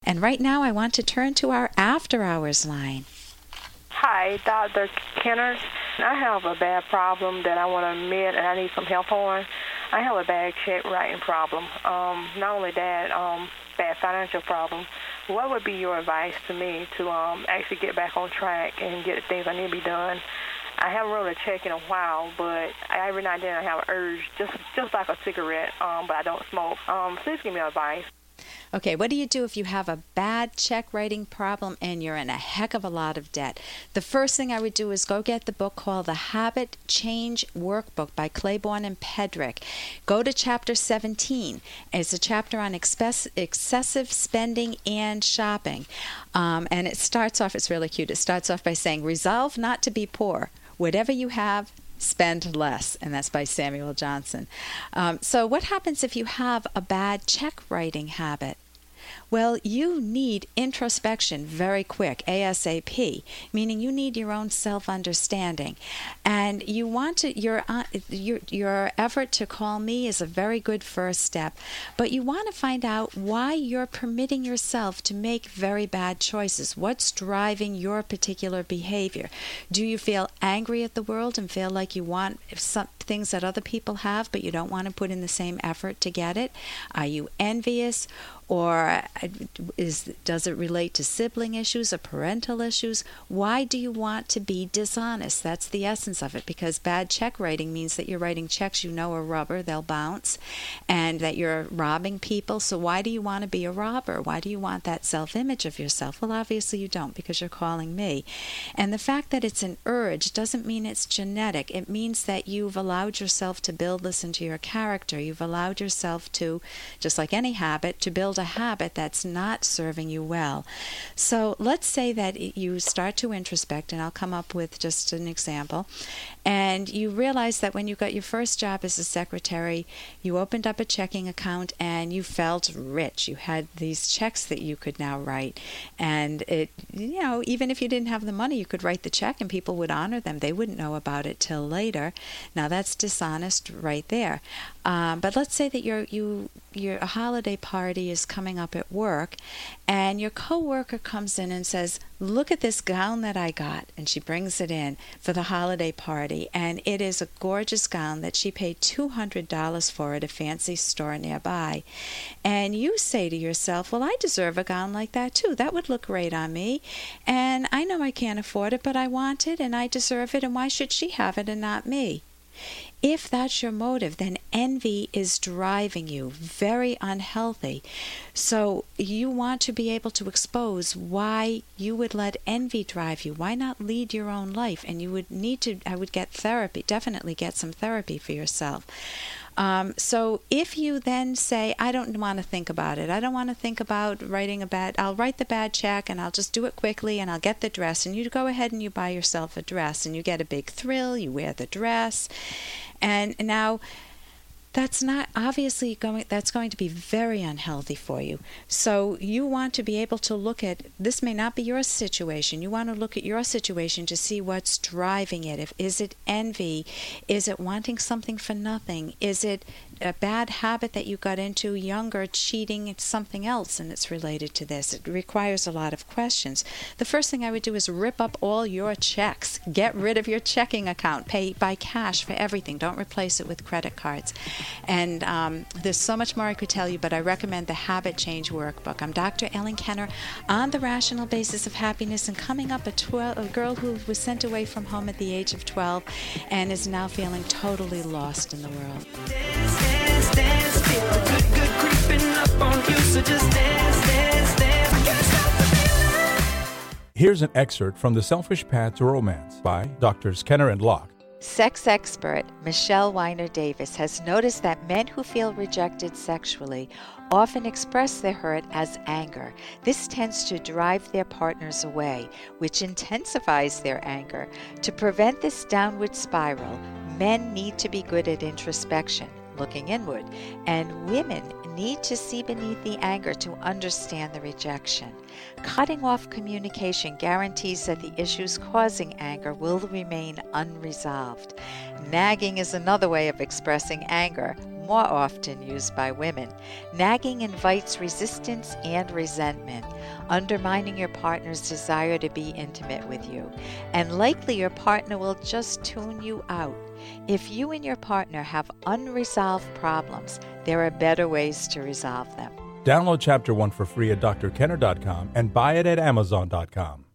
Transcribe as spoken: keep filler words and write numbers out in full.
And right now I want to turn to our after hours line. Hi, Doctor Kenner. I have a bad problem that I want to admit and I need some help on. I have a bad check writing problem. Um, not only that, um, bad financial problem. What would be your advice to me to um, actually get back on track and get the things I need to be done? I haven't wrote a check in a while, but every now and then I have an urge, just just like a cigarette, um, but I don't smoke. Um, please give me advice. Okay, what do you do if you have a bad check writing problem and you're in a heck of a lot of debt? The first thing I would do is go get the book called The Habit Change Workbook by Claiborne and Pedrick. Go to chapter seventeen. It's a chapter on express, excessive spending and shopping. Um, and it starts off, it's really cute, it starts off by saying, resolve not to be poor. Whatever you have, spend less, and that's by Samuel Johnson. Um, so what happens if you have a bad check writing habit? Well, you need introspection very quick, ASAP, meaning you need your own self-understanding. And you want to, your, uh, your, your effort to call me is a very good first step, but you want to find out why you're permitting yourself to make very bad choices. What's driving your particular behavior? Do you feel angry at the world and feel like you want some things that other people have, but you don't want to put in the same effort to get it? Are you envious? Or is does it relate to sibling issues or parental issues? Why do you want to be dishonest? That's the essence of it, because bad check writing means that you're writing checks you know are rubber, they'll bounce, and that you're robbing people. So why do you want to be a robber? Why do you want that self-image of yourself? Well, obviously you don't, because you're calling me. And the fact that it's an urge doesn't mean it's genetic. It means that you've allowed yourself to build this into your character. You've allowed yourself to, just like any habit, to build a habit that's not serving you well. So let's say that you start to introspect, and I'll come up with just an example, and you realize that when you got your first job as a secretary, you opened up a checking account and you felt rich. You had these checks that you could now write, and it, you know, even if you didn't have the money, you could write the check and people would honor them. They wouldn't know about it till later. Now that's dishonest right there. Um, but let's say that you're, you, your a holiday party is coming up at work, and your coworker comes in and says, look at this gown that I got, and she brings it in for the holiday party, and it is a gorgeous gown that she paid two hundred dollars for at a fancy store nearby. And you say to yourself, well, I deserve a gown like that too. That would look great on me, and I know I can't afford it, but I want it and I deserve it, and why should she have it and not me? If that's your motive, then envy is driving you, very unhealthy. So you want to be able to expose why you would let envy drive you. Why not lead your own life? And you would need to, I would get therapy, definitely get some therapy for yourself. Um, so if you then say, I don't want to think about it, I don't want to think about writing a bad, I'll write the bad check and I'll just do it quickly and I'll get the dress, and you go ahead and you buy yourself a dress and you get a big thrill, you wear the dress, and now that's not obviously going, that's going to be very unhealthy for you. So you want to be able to look at, this may not be your situation. You want to look at your situation to see what's driving it. If, is it envy? Is it wanting something for nothing? Is it a bad habit that you got into younger, cheating? It's something else and it's related to this. It requires a lot of questions. The first thing I would do is rip up all your checks. Get rid of your checking account. Pay by cash for everything. Don't replace it with credit cards. And um, there's so much more I could tell you, but I recommend the Habit Change Workbook. I'm Doctor Ellen Kenner on the Rational Basis of Happiness, and coming up a, twelve, a girl who was sent away from home at the age of twelve and is now feeling totally lost in the world. Dance, dance, dance, feel the good, good creeping up on you, so just dance, dance, dance. I can't stop the feeling. Here's an excerpt from The Selfish Path to Romance by Doctors Kenner and Locke. Sex expert Michelle Weiner Davis has noticed that men who feel rejected sexually often express their hurt as anger. This tends to drive their partners away, which intensifies their anger. To prevent this downward spiral, men need to be good at introspection, looking inward, and women need to see beneath the anger to understand the rejection. Cutting off communication guarantees that the issues causing anger will remain unresolved. Nagging is another way of expressing anger. more often used by women. Nagging invites resistance and resentment, undermining your partner's desire to be intimate with you. And likely your partner will just tune you out. If you and your partner have unresolved problems, there are better ways to resolve them. Download Chapter one for free at D R kenner dot com and buy it at amazon dot com.